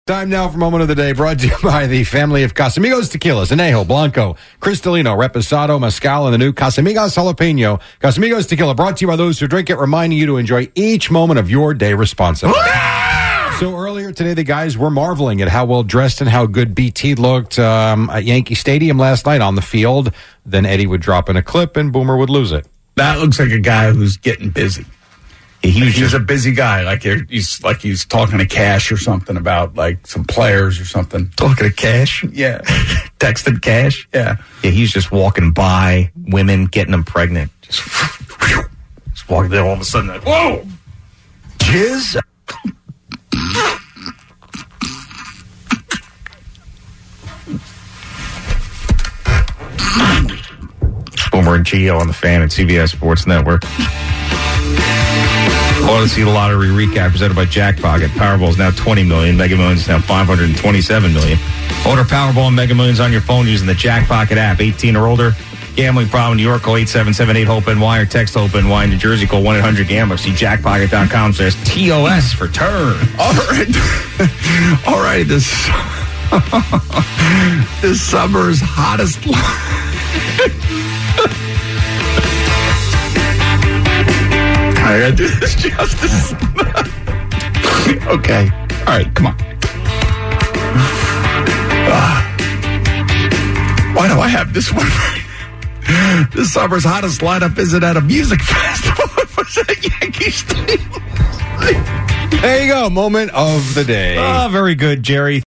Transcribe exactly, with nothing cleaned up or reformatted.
Time now for Moment of the Day, brought to you by the family of Casamigos Tequilas, Anejo, Blanco, Cristalino, Reposado, Mezcal, and the new Casamigos Jalapeno. Casamigos Tequila, brought to you by those who drink it, reminding you to enjoy each moment of your day responsibly. So earlier today, the guys were marveling at how well dressed and how good B T looked um, at Yankee Stadium last night on the field. Then Eddie would drop in a clip and Boomer would lose it. That looks like a guy who's getting busy. He was he's a busy guy, like he's like he's talking to Cash or something about like some players or something. Talking to Cash? Yeah. Texting Cash? Yeah. Yeah, he's just walking by women, getting them pregnant. Just, just walking there all of a sudden. Like, whoa! Jizz? Boomer and Gio on the Fan at C B S Sports Network. Odyssey Lottery recap presented by Jackpocket. Powerball is now twenty million dollars. Mega Millions is now five hundred twenty-seven million dollars. Order Powerball and Mega Millions on your phone using the Jackpocket app. eighteen or older. Gambling problem in New York, call eight seven seven eight HOPE-N Y or text HOPE-N Y. In New Jersey, call one eight hundred gambler. See jackpocket dot com slash T O S for turn. All right. All right. This, this summer's hottest... I gotta do this justice. Okay. All right, come on. Uh, why do I have this one? This summer's hottest lineup isn't at a music festival. It was at Yankee Stadium. There you go. Moment of the day. Oh, very good, Jerry.